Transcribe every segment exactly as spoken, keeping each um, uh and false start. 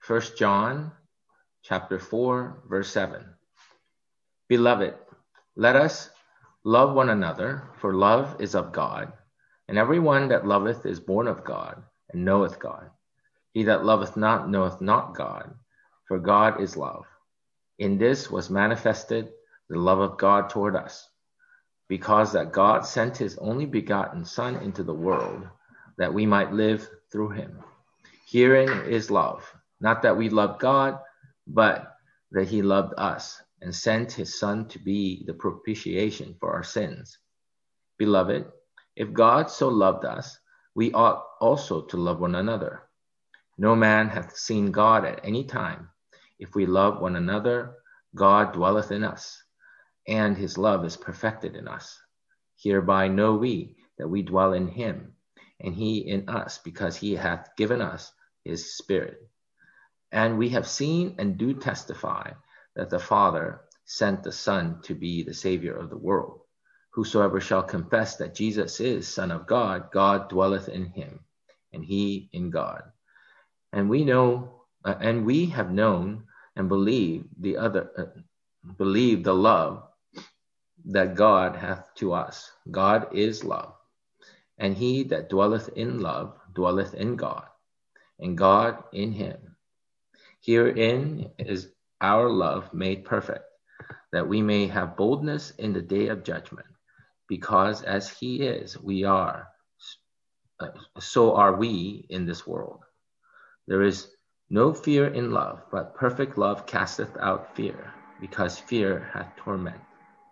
First John chapter four, verse seven. Beloved, let us love one another, for love is of God, and every one that loveth is born of God, and knoweth God. He that loveth not knoweth not God, for God is love. In this was manifested the love of God toward us, because that God sent his only begotten Son into the world, that we might live through him. Herein is love, not that we loved God, but that he loved us, and sent his Son to be the propitiation for our sins. Beloved, if God so loved us, we ought also to love one another. No man hath seen God at any time. If we love one another, God dwelleth in us, and his love is perfected in us. Hereby know we that we dwell in him, and he in us, because he hath given us his Spirit. And we have seen and do testify that the Father sent the Son to be the Savior of the world. Whosoever shall confess that Jesus is Son of God, God dwelleth in him, and he in God. And we know, uh, and we have known and believed the other, uh, believe the love that God hath to us. God is love, and he that dwelleth in love dwelleth in God, and God in him. Herein is our love made perfect, that we may have boldness in the day of judgment, because as he is, we are, uh, so are we in this world. There is no fear in love, but perfect love casteth out fear, because fear hath torment.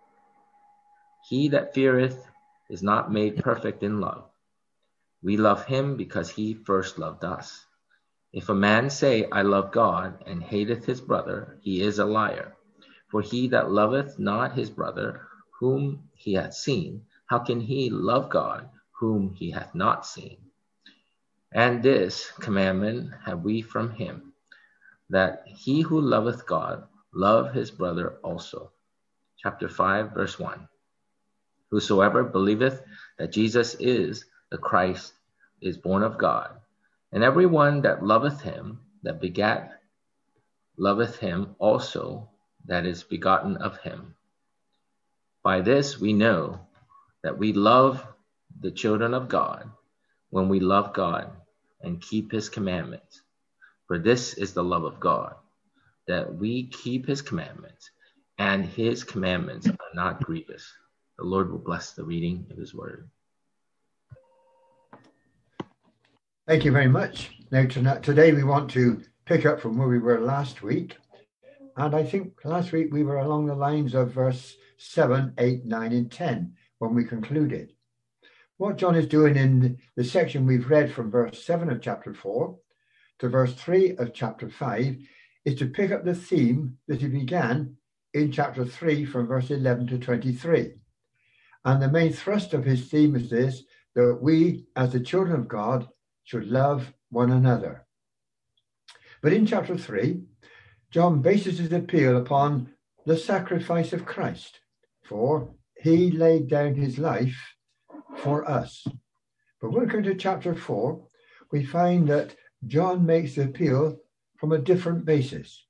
He that feareth is not made perfect in love. We love him because he first loved us. If a man say, I love God, and hateth his brother, he is a liar. For he that loveth not his brother, whom he hath seen, how can he love God, whom he hath not seen? And this commandment have we from him, that he who loveth God love his brother also. Chapter five, verse one. Whosoever believeth that Jesus is the Christ is born of God, and every one that loveth him that begat loveth him also that is begotten of him. By this we know that we love the children of God, when we love God and keep his commandments. For this is the love of God, that we keep his commandments, and his commandments are not grievous. The Lord will bless the reading of his word. Thank you very much. Now, tonight, today we want to pick up from where we were last week. And I think last week we were along the lines of verse seven, eight, nine, and ten when we concluded. What John is doing in the section we've read from verse seven of chapter four to verse three of chapter five is to pick up the theme that he began in chapter three from verse eleven to twenty-three. And the main thrust of his theme is this, that we as the children of God should love one another. But in chapter three, John bases his appeal upon the sacrifice of Christ, for he laid down his life for us. But when we come to chapter four, we find that John makes the appeal from a different basis,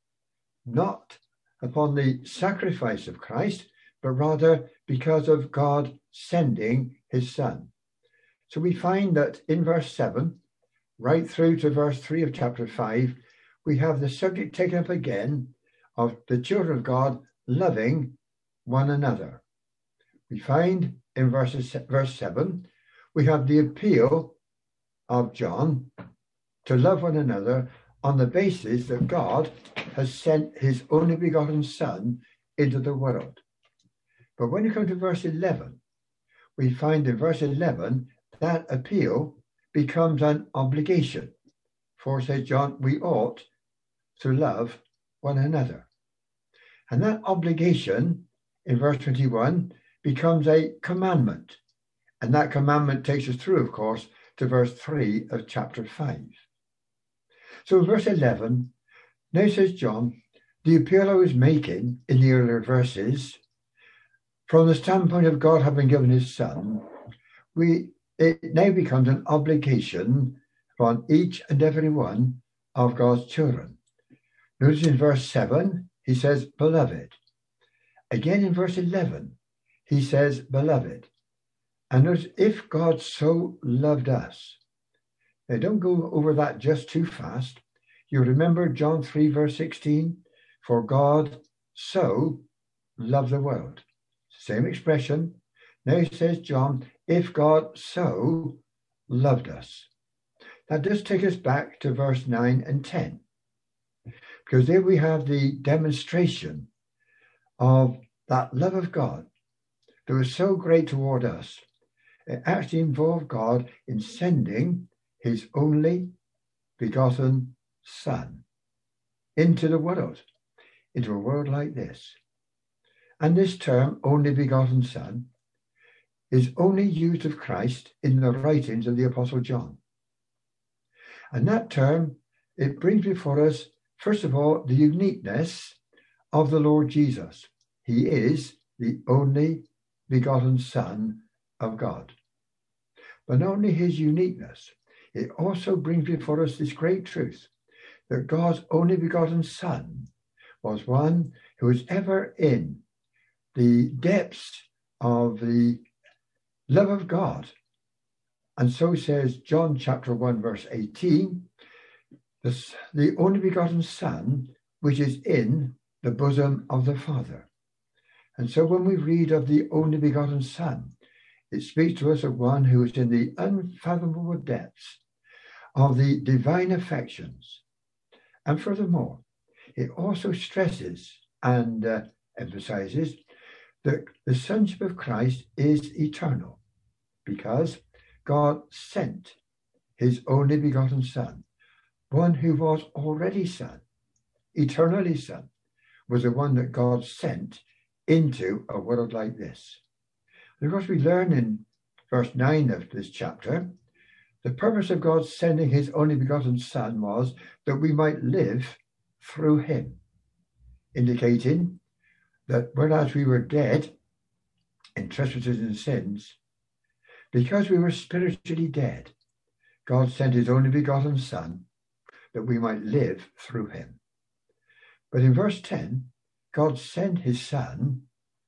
not upon the sacrifice of Christ, but rather because of God sending his Son. So we find that in verse seven, right through to verse three of chapter five, we have the subject taken up again of the children of God loving one another. We find in verses, verse seven, we have the appeal of John to love one another on the basis that God has sent his only begotten Son into the world. But when you come to verse eleven, we find in verse eleven that appeal becomes an obligation. For, says John, we ought to love one another. And that obligation in verse twenty-one becomes a commandment. And that commandment takes us through, of course, to verse three of chapter five. So in verse eleven, now says John, the appeal I was making in the earlier verses, from the standpoint of God having given his Son, we it now becomes an obligation on each and every one of God's children. Notice in verse seven, he says, beloved. Again in verse eleven, he says, beloved. And notice, if God so loved us. Now, don't go over that just too fast. You remember John three, verse sixteen, for God so loved the world. Same expression. Now he says, John, if God so loved us. That does take us back to verse nine and ten. Because there we have the demonstration of that love of God that was so great toward us. It actually involved God in sending his only begotten Son into the world, into a world like this. And this term, only begotten Son, is only used of Christ in the writings of the Apostle John. And that term, it brings before us, first of all, the uniqueness of the Lord Jesus. He is the only begotten Son of God. But not only his uniqueness, it also brings before us this great truth that God's only begotten Son was one who was ever in the depths of the love of God. And so says John chapter one, verse eighteen, the, the only begotten Son, which is in the bosom of the Father. And so when we read of the only begotten Son, it speaks to us of one who is in the unfathomable depths of the divine affections. And furthermore, it also stresses and uh, emphasizes that the sonship of Christ is eternal, because God sent his only begotten Son, one who was already Son, eternally Son, was the one that God sent into a world like this. And of course, we learn in verse nine of this chapter, the purpose of God sending his only begotten Son was that we might live through him, indicating that whereas we were dead in trespasses and sins, because we were spiritually dead, God sent his only begotten Son that we might live through him. But in verse ten, God sent his Son,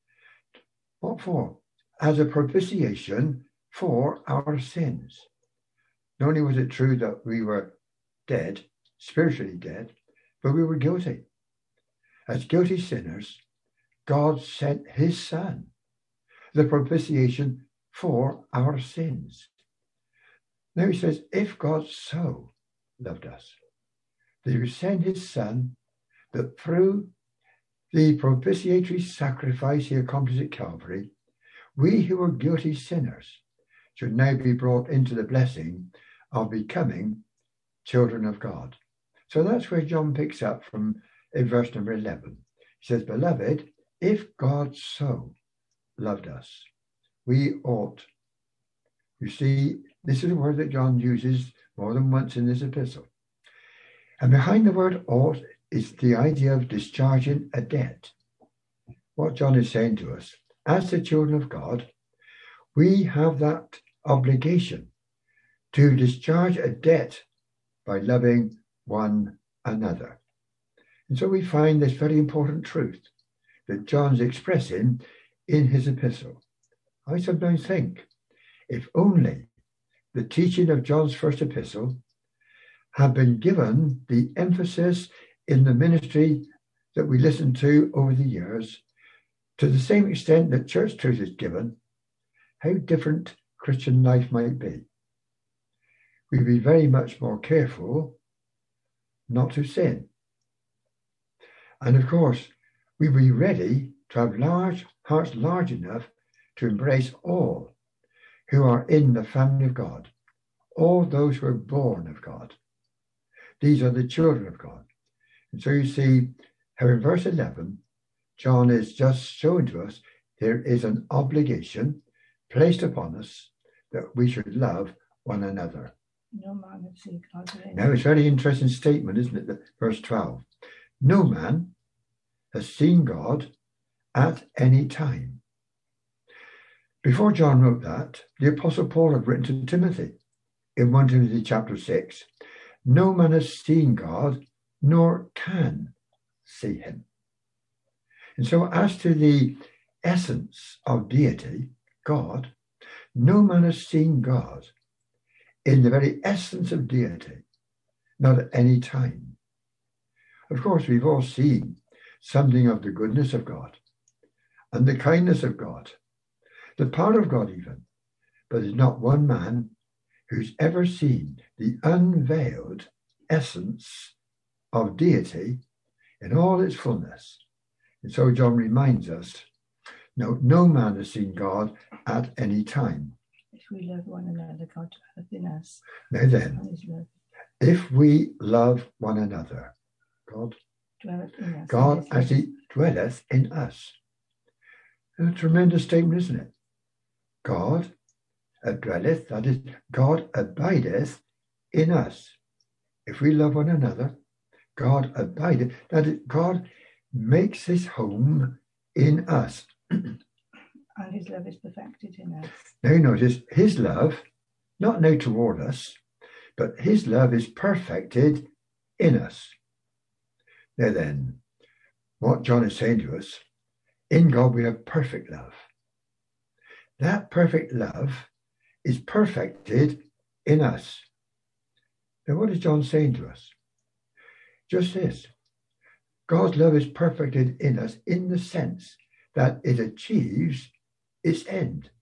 what for? As a propitiation for our sins. Not only was it true that we were dead, spiritually dead, but we were guilty. As guilty sinners, God sent his Son, the propitiation for our sins. Now he says, if God so loved us, that he would send his Son, that through the propitiatory sacrifice he accomplished at Calvary, we who were guilty sinners should now be brought into the blessing of becoming children of God. So that's where John picks up from in verse number eleven. He says, beloved, if God so loved us, we ought. You see, this is a word that John uses more than once in this epistle. And behind the word ought is the idea of discharging a debt. What John is saying to us, as the children of God, we have that obligation to discharge a debt by loving one another. And so we find this very important truth that John's expressing in his epistle. I sometimes think, if only the teaching of John's first epistle had been given the emphasis in the ministry that we listened to over the years, to the same extent that church truth is given, how different Christian life might be. We'd be very much more careful not to sin. And of course, we'd be ready to have large hearts large enough to embrace all who are in the family of God, all those who are born of God. These are the children of God. And so you see how in verse eleven, John is just showing to us there is an obligation placed upon us that we should love one another. No man has seen God. Now, it's a very interesting statement, isn't it? The, verse twelve. No man has seen God at any time. Before John wrote that, the Apostle Paul had written to Timothy in First Timothy chapter six, no man has seen God, nor can see him. And so as to the essence of deity, God, no man has seen God in the very essence of deity, not at any time. Of course, we've all seen something of the goodness of God and the kindness of God, the power of God even, but there's not one man who's ever seen the unveiled essence of deity in all its fullness. And so John reminds us, no, no man has seen God at any time. If we love one another, God dwelleth in us. Now then, if we love one another, God dwelleth in us. God actually dwelleth in us. A tremendous statement, isn't it? God dwelleth, that is, God abideth in us. If we love one another, God abideth, that is, God makes his home in us. And his love is perfected in us. Now notice, his love, not now toward us, but his love is perfected in us. Now then, what John is saying to us, in God we have perfect love. That perfect love is perfected in us. Now what is John saying to us? Just this. God's love is perfected in us in the sense that it achieves its end.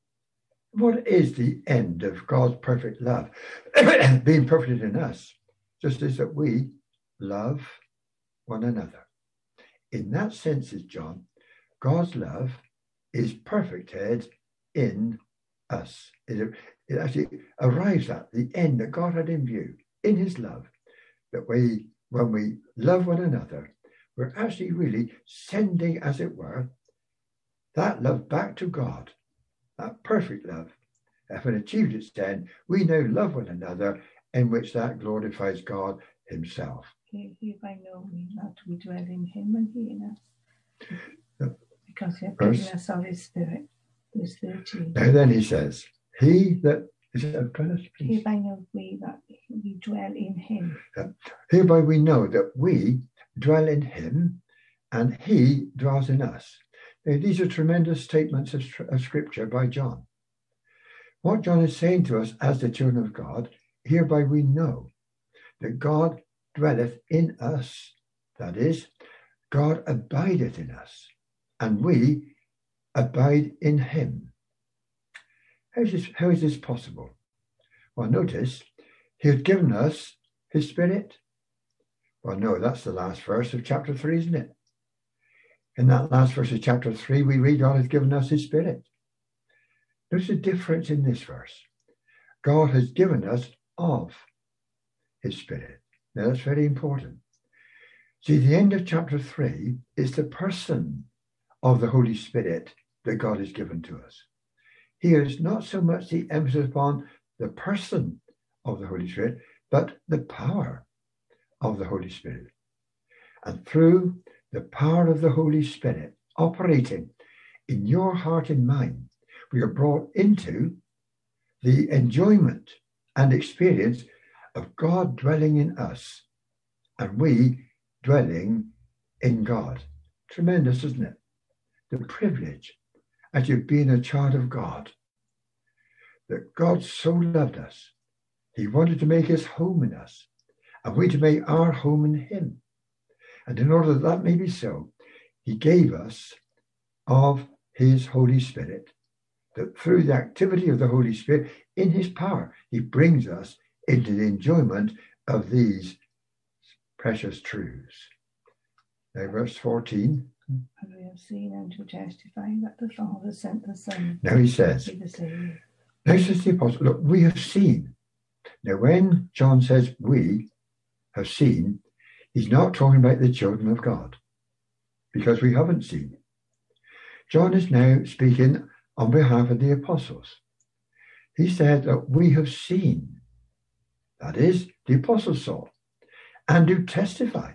What is the end of God's perfect love? Being perfected in us, just as that we love one another. In that sense, is John, God's love is perfected in us. It, it actually arrives at the end that God had in view in his love, that we, when we love one another, we're actually really sending, as it were, that love back to God, that perfect love. Having achieved its end, we now love one another, in which that glorifies God himself. Hereby know we that we dwell in him and he in us. Yep. Because he has Verse. given us of his spirit. Verse thirteen. Now then he says, he that, is it a premise, please? Hereby know we that we dwell in him. Yep. Hereby we know that we dwell in him and he dwells in us. Now, these are tremendous statements of, of scripture by John. What John is saying to us as the children of God, hereby we know that God dwelleth in us, that is, God abideth in us, and we abide in him. How is this, how is this possible? Well, notice, he has given us his spirit. Well, no, that's the last verse of chapter three, isn't it? In that last verse of chapter three, we read God has given us his spirit. There's a difference in this verse. God has given us of his spirit. Now, that's very important. See, the end of chapter three is the person of the Holy Spirit that God has given to us. Here is not so much the emphasis upon the person of the Holy Spirit, but the power of the Holy Spirit. And through the power of the Holy Spirit operating in your heart and mind, we are brought into the enjoyment and experience of God dwelling in us and we dwelling in God. Tremendous, isn't it? The privilege as you've been a child of God, that God so loved us, he wanted to make his home in us, and we to make our home in him. And in order that that may be so, he gave us of his Holy Spirit, that through the activity of the Holy Spirit, in his power, he brings us into the enjoyment of these precious truths. Now, verse fourteen. And we have seen and to testify that the Father sent the Son. Now he says, now says the apostle, look, we have seen. Now, when John says we have seen, he's not talking about the children of God, because we haven't seen. John is now speaking on behalf of the apostles. He said that we have seen, that is, the apostles saw, and do testify.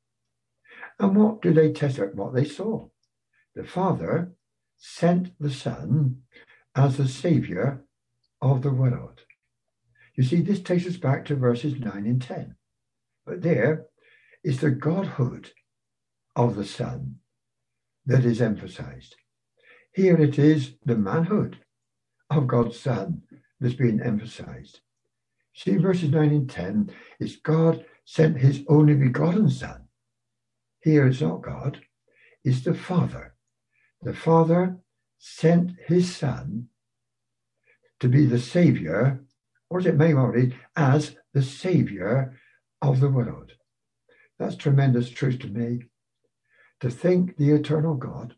And what do they testify? What they saw. The Father sent the Son as the Saviour of the world. You see, this takes us back to verses nine and ten. But there is the Godhood of the Son that is emphasized. Here it is the manhood of God's Son that's being emphasized. See, verses nine and ten, it's God sent his only begotten Son. Here it's not God, it's the Father. The Father sent his Son to be the Saviour, or as it may well read, as the Saviour of the world. That's tremendous truth to me. To think the eternal God,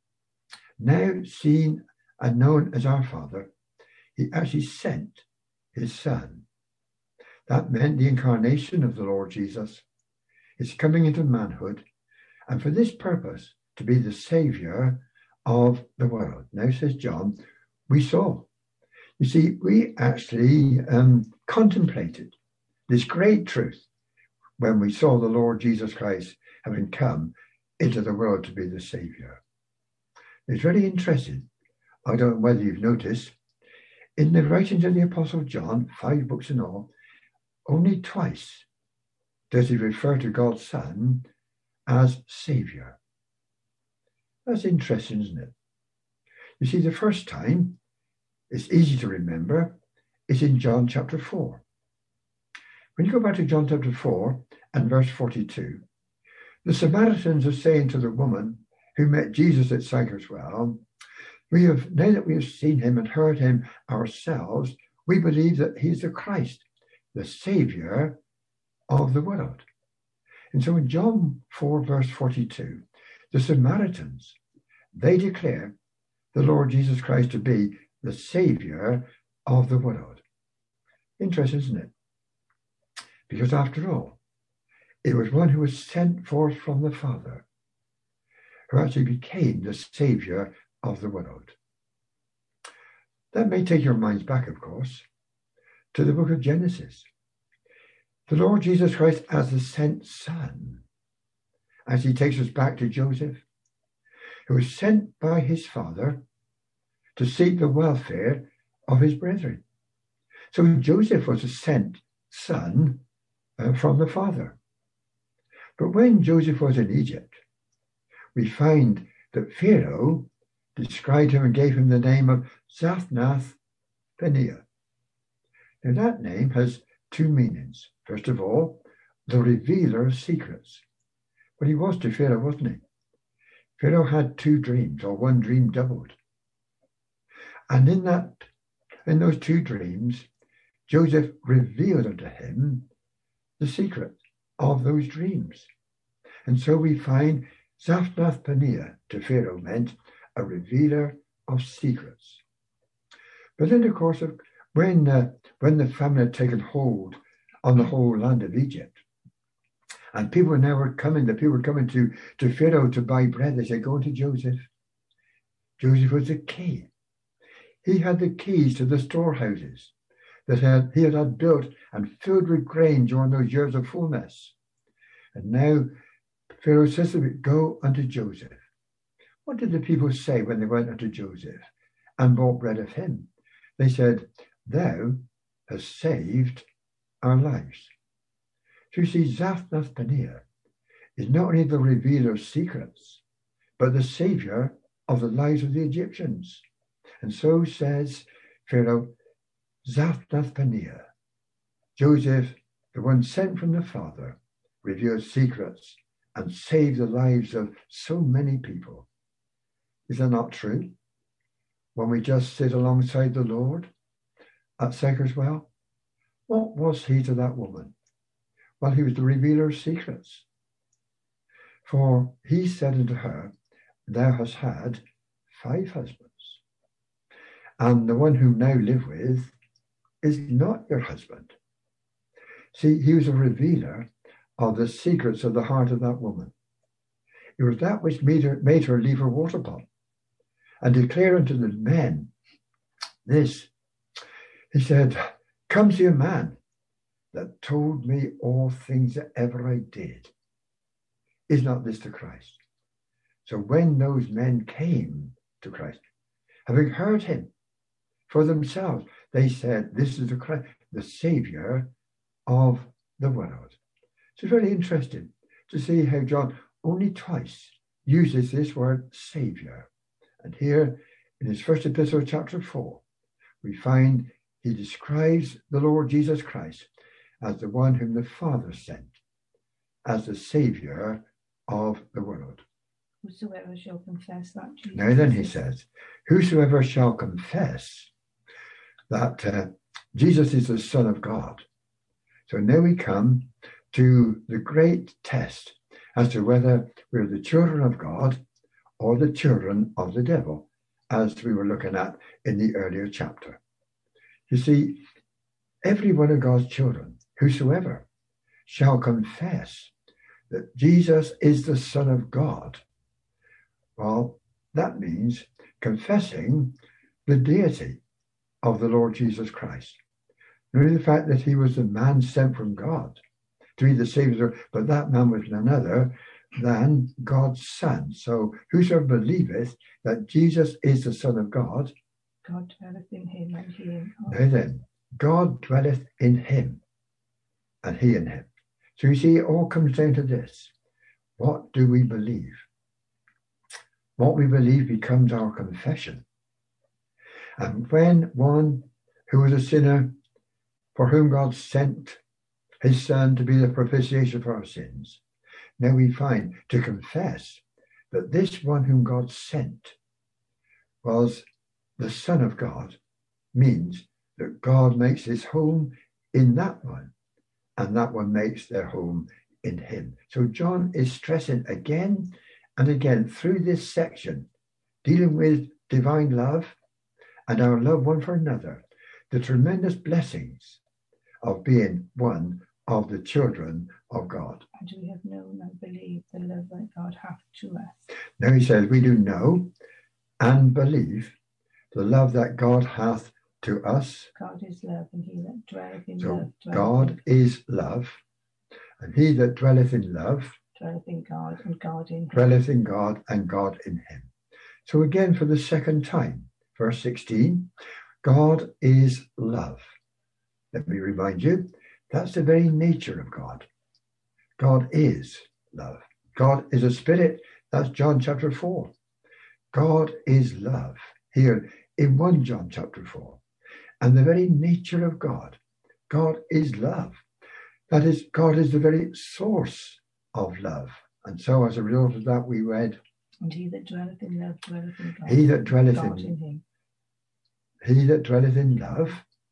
now seen and known as our Father, he actually sent his Son. That meant the incarnation of the Lord Jesus, his coming into manhood, and for this purpose, to be the Saviour of the world. Now, says John, we saw. You see, we actually um, contemplated this great truth when we saw the Lord Jesus Christ having come into the world to be the Saviour. It's very interesting. I don't know whether you've noticed, in the writings of the Apostle John, five books in all, only twice does he refer to God's Son as Saviour. That's interesting, isn't it? You see, the first time, it's easy to remember, is in John chapter four. When you go back to John chapter four and verse forty-two, the Samaritans are saying to the woman who met Jesus at Sychar's Well, we have, now that we have seen him and heard him ourselves, we believe that he's the Christ, the Saviour of the world. And so in John four, verse forty-two, the Samaritans, they declare the Lord Jesus Christ to be the Saviour of the world. Interesting, isn't it? Because after all, it was one who was sent forth from the Father who actually became the Saviour of the world. That may take your minds back, of course, to the book of Genesis. The Lord Jesus Christ as the sent Son, as he takes us back to Joseph, who was sent by his Father to seek the welfare of his brethren. So Joseph was a sent son uh, from the Father. But when Joseph was in Egypt, we find that Pharaoh described him and gave him the name of Zaphnath-Paneah. Now that name has two meanings. First of all, the revealer of secrets. But he was to Pharaoh, wasn't he? Pharaoh had two dreams, or one dream doubled. And in that, in those two dreams, Joseph revealed unto him the secret of those dreams. And so we find Zaphnath-Paneah to Pharaoh meant a revealer of secrets. But then, of course, when, uh, when the famine had taken hold on the whole land of Egypt, and people now were coming, the people were coming to, to Pharaoh to buy bread, they said, go to Joseph. Joseph was the key. He had the keys to the storehouses that had, he had had built and filled with grain during those years of fullness. And now Pharaoh says to him, go unto Joseph. What did the people say when they went unto Joseph and bought bread of him? They said, thou hast saved our lives. So you see, Zaphnath-Paneah is not only the revealer of secrets, but the saviour of the lives of the Egyptians. And so says Pharaoh, Zaphnath-Paneah, Joseph, the one sent from the Father, revealed secrets and saved the lives of so many people. Is that not true? When we just sit alongside the Lord at Sychar's Well, what was he to that woman? Well, he was the revealer of secrets. For he said unto her, thou hast had five husbands, and the one whom now live with is not your husband. See, he was a revealer of the secrets of the heart of that woman. It was that which made her, made her leave her water pot and declare unto the men this. He said, come see a man that told me all things that ever I did. Is not this the Christ? So when those men came to Christ, having heard him for themselves, they said, this is the Christ, the Saviour of the world. So it's very interesting to see how John only twice uses this word Saviour. And here in his first epistle, chapter four, we find he describes the Lord Jesus Christ as the one whom the Father sent, as the Saviour of the world. Whosoever shall confess that Jesus. Now then he says, whosoever shall confess that uh, Jesus is the Son of God. So now we come to the great test as to whether we're the children of God or the children of the devil, as we were looking at in the earlier chapter. You see, every one of God's children, whosoever shall confess that Jesus is the Son of God, well, that means confessing the deity of the Lord Jesus Christ. Not the fact that he was the man sent from God to be the Savior, but that man was none other than God's Son. So whosoever believeth that Jesus is the Son of God, God dwelleth in him and he in God. Now then, God dwelleth in him and he in him. So you see, it all comes down to this. What do we believe? What we believe becomes our confession. And when one who was a sinner, for whom God sent his Son to be the propitiation for our sins, now we find to confess that this one whom God sent was the Son of God, means that God makes his home in that one, and that one makes their home in him. So John is stressing again and again through this section, dealing with divine love and our love one for another, the tremendous blessings of being one of the children of God. And we have known and believed the love that God hath to us. Now he says, we do know and believe the love that God hath to us. God is love, and he that dwelleth in So love dwelleth God in, is love, and he that dwelleth in love dwelleth in God, and God in him. dwelleth in God, and God in him. So again, for the second time, verse sixteen, God is love. Let me remind you, that's the very nature of God. God is love. God is a spirit. That's John chapter four. God is love, here in First John chapter four. And the very nature of God, God is love. That is, God is the very source of love. And so as a result of that, we read, And he that dwelleth in love dwelleth in God. He that dwelleth God in, in him. He that dwelleth in love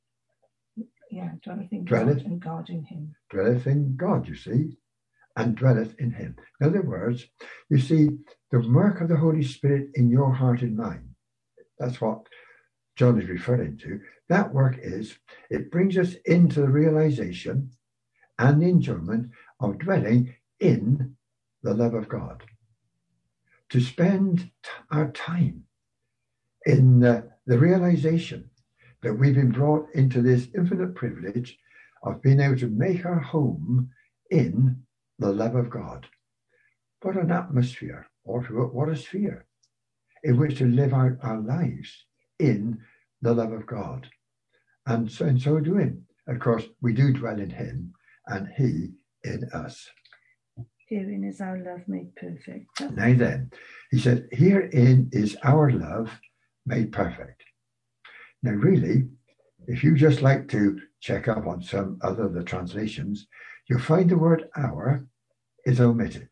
Yeah, dwelleth in Dwelleth. God and God in him. dwelleth in God, you see, and dwelleth in him. In other words, you see, the work of the Holy Spirit in your heart and mind, that's what John is referring to. That work is, it brings us into the realization and the enjoyment of dwelling in the love of God. To spend t- our time in the, the realization that we've been brought into this infinite privilege of being able to make our home in the love of God. What an atmosphere, or what a sphere in which to live out our lives in the love of God. And so in so doing, of course, we do dwell in him and he in us. Herein is our love made perfect. Now then, he said, herein is our love made perfect. Now really, if you just like to check up on some other of the translations, you'll find the word our is omitted.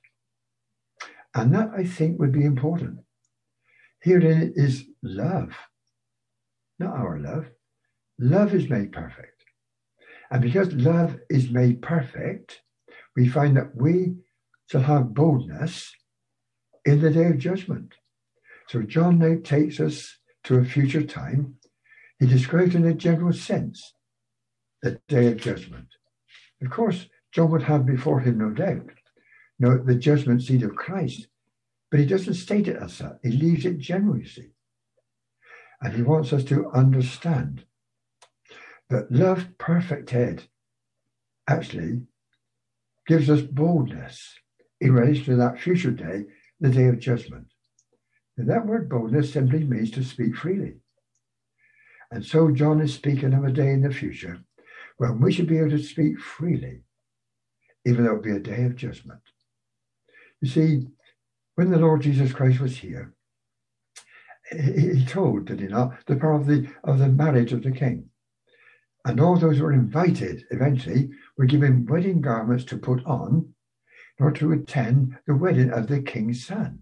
And that, I think, would be important. Herein is love, not our love. Love is made perfect. And because love is made perfect, we find that we shall have boldness in the day of judgment. So John now takes us to a future time. He describes in a general sense the day of judgment. Of course, John would have before him, no doubt, no, the judgment seat of Christ, but he doesn't state it as that. He leaves it general, you see. And he wants us to understand that love perfected actually gives us boldness in relation to that future day, the day of judgment. And that word boldness simply means to speak freely. And so John is speaking of a day in the future when we should be able to speak freely, even though it be a day of judgment. You see, when the Lord Jesus Christ was here, he, he told, did he not, the power of the, of the marriage of the king. And all those who were invited eventually were given wedding garments to put on in order to attend the wedding of the king's son.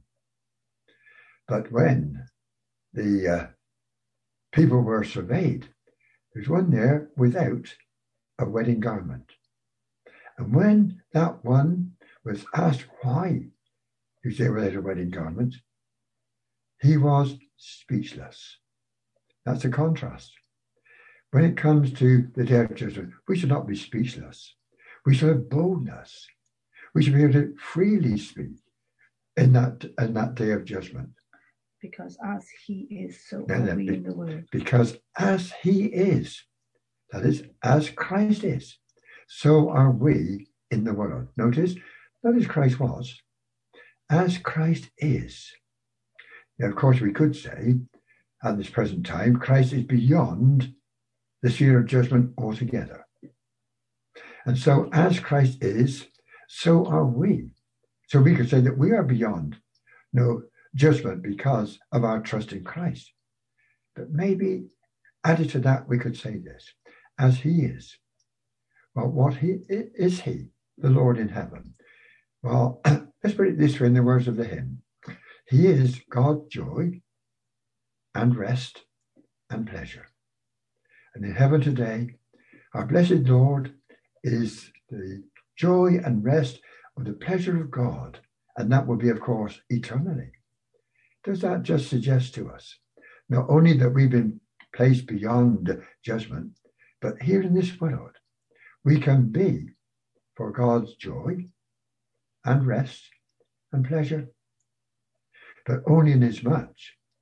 But when the uh, people were surveyed, there's one there without a wedding garment. And when that one was asked why he was there without a wedding garment, he was speechless. That's a contrast. When it comes to the day of judgment, we should not be speechless. We should have boldness. We should be able to freely speak in that in that day of judgment. Because as he is, so Now are then, we be- in the world. Because as he is, that is, as Christ is, so are we in the world. Notice, not as Christ was, as Christ is. Now, of course, we could say, at this present time, Christ is beyond the sphere of judgment altogether. And so, as Christ is, so are we. So we could say that we are beyond no judgment because of our trust in Christ. But maybe added to that, we could say this, as he is. Well, what he is he, the Lord in heaven? Well, let's put it this way in the words of the hymn. He is God's joy and rest and pleasure. And in heaven today, our blessed Lord is the joy and rest of the pleasure of God. And that will be, of course, eternally. Does that just suggest to us not only that we've been placed beyond judgment, but here in this world, we can be for God's joy and rest and pleasure, but only inasmuch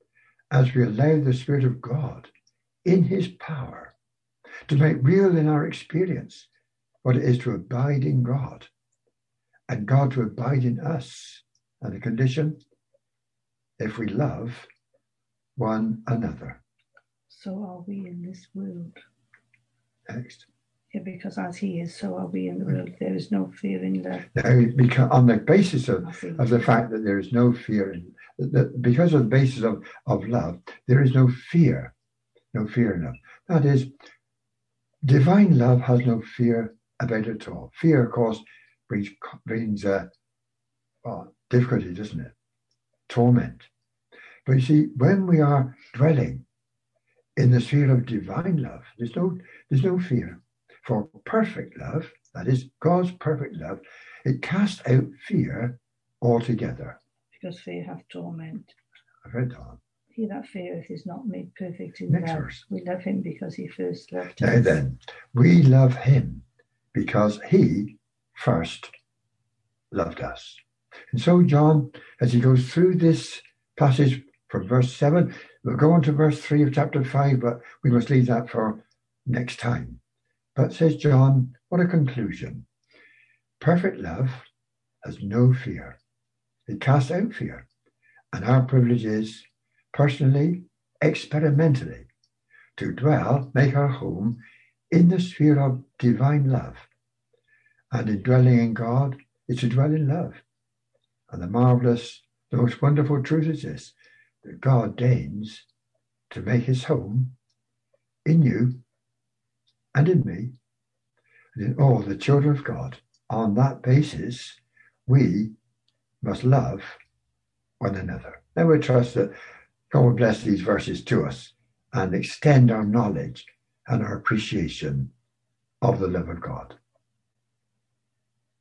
as we allow the Spirit of God in his power to make real in our experience what it is to abide in God and God to abide in us. And the condition, if we love one another. So are we in this world. Next. Yeah, because as he is, so are we in the world. There is no fear in love. Now, because on the basis of, I see. of the fact that there is no fear, in, that because of the basis of, of love, there is no fear, no fear in love. That is, divine love has no fear about it at all. Fear, of course, brings brings uh, well, difficulty, doesn't it? Torment. But you see, when we are dwelling in the sphere of divine love, there's no there's no fear. For perfect love, that is God's perfect love, it casts out fear altogether. Because fear hath torment. I've read that. He that feareth is not made perfect in Next love. verse. We love him because he first loved Now us. then, we love him because he first loved us. And so John, as he goes through this passage from verse seven, we'll go on to verse three of chapter five, but we must leave that for next time. But says John, what a conclusion. Perfect love has no fear. It casts out fear. And our privilege is, personally, experimentally, to dwell, make our home in the sphere of divine love. And in dwelling in God, is to dwell in love. And the marvelous, the most wonderful truth is this, that God deigns to make his home in you and in me, and in all the children of God. On that basis, we must love one another. Now we trust that God will bless these verses to us and extend our knowledge and our appreciation of the love of God.